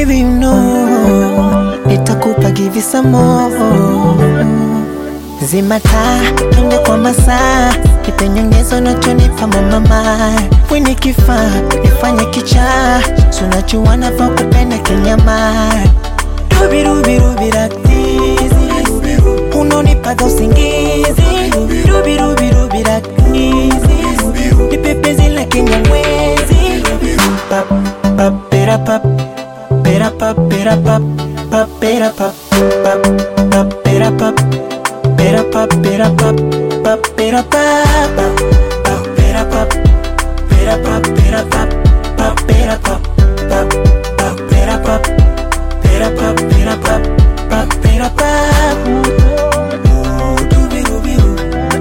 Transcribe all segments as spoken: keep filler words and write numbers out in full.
baby you know nitakupa give you some more. Zima taa, twende kwa masaa, nipe nyongezo nachonipa mama. Wini kifaa, nifanye kichaa, sunajua navyokupenda kinyama. Rubi rubi rubi raktizi, unonipaga usingizi. Rubi rubi rubi raktizi, nipe penzi la kinyamwezi. Pap pap pera pap, pera pap pera pap, pap pera pap, pap pap pera pap. Pera pap, pera pap, pap pera pap, pap pera pap, pera pap, pera pap, pap pera pap, pap pap pera pap, pera pap, pera pap, pap pera pap. Oh dubi dubi oh,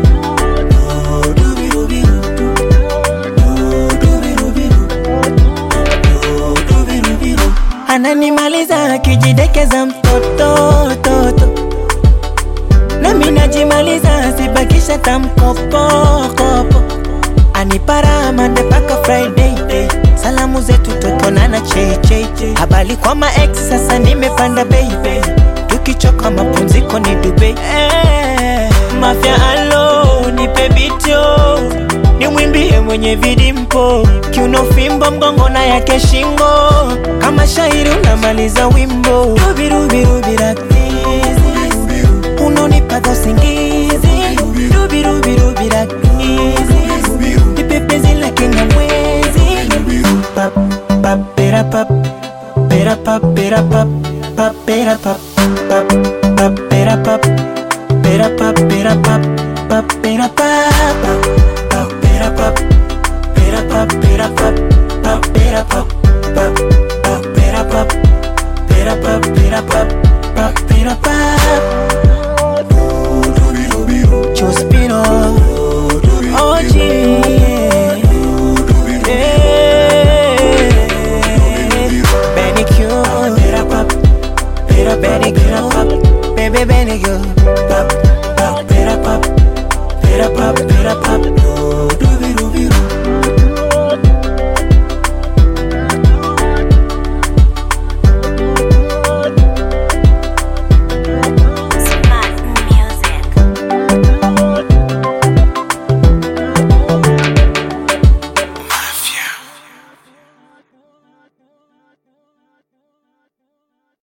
oh dubi dubi oh, oh dubi dubi oh, oh dubi dubi oh. Ananimaliza akijidekeza mtoto toto, nami najimaliza sibakisha tamkopo kopo. Anipara Monday paka Friday day, salamu zetu tutonana che che che. Habari kwa ma ex sasa nimepanda baby, tukichoka mapumziko ni Dubai. Eh, mafia alo nipe bityo, nimwimbie mwenye vidimpo. Kiuno fimbo mgongo na yake shingo, kama shairi unamaliza wimbo. Rubi rubi rubi raktizi, unonipaga usingizi. Rubi rubi rubi raktizi, nipe penzi la kinyamwezi. Pap pap pera pap, pera pap pera pap, pap pera pap, pap pap pera pap, pera pap pera pap, pap pera pap, pap pera pap, pera pap pera pap, pap pera pap, pap pap pera pap, pera pap pera pap, pap pera pap. Chospino, O G, Benny Q, Benny Q, baby Benny Q.